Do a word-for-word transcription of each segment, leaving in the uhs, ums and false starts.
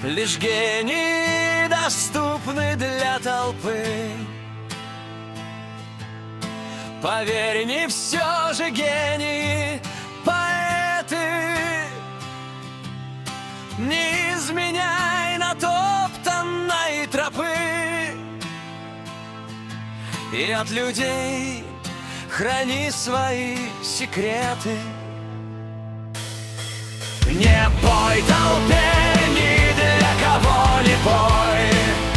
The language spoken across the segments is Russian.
Лишь гении доступны для толпы. Поверь, не все же гении поэты. Не изменяй натоптанной тропы, и от людей храни свои секреты. Не пой толпе, ни для кого не пой.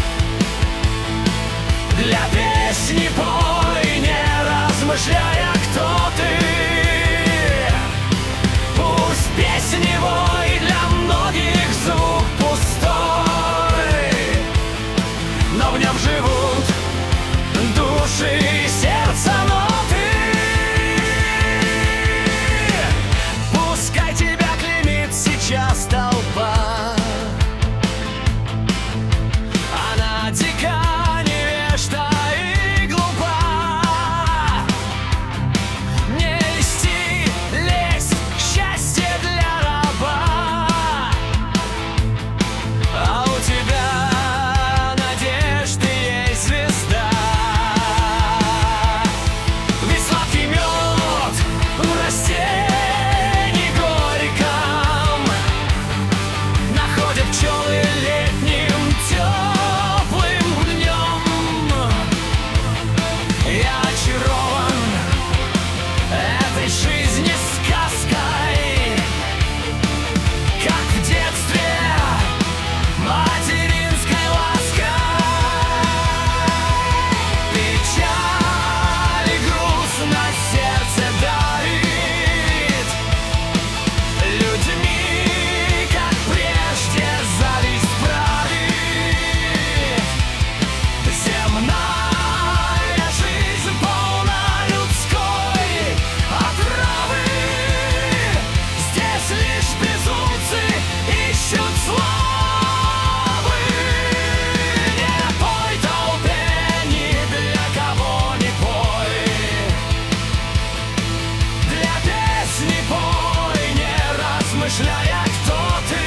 Для песни пой, не размышляя, кто ты. Пусть песни вой для многих звук пустой, но в нем живут души и сердца ноты. Пускай тебя клеймит сейчас толпа, она дика, невежда и глупа. Не льсти, лезть, счастье для раба, а у тебя надежды есть звезда. Ведь сладкий мед в растении горьком находят пчелы летним теплым днем. Я очарован этой жизни сказкой, как в детстве материнской лаской. Печаль и груз на сердце давит, людьми, как прежде, зависть правит. Земная жизнь полна людской отравы. Здесь лишь безумцы ищут славы. Не пой толпе, ни для кого не пой. Для песни пой, не размышляя, кто ты.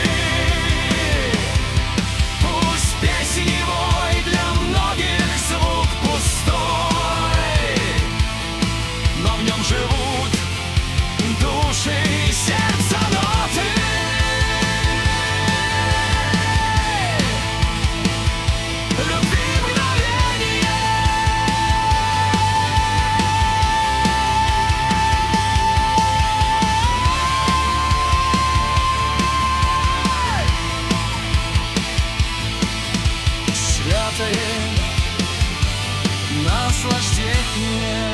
Пусть песни вой для многих звук пустой, но в нем живут души и сердца ноты. Любви мгновение. Святое наслаждение.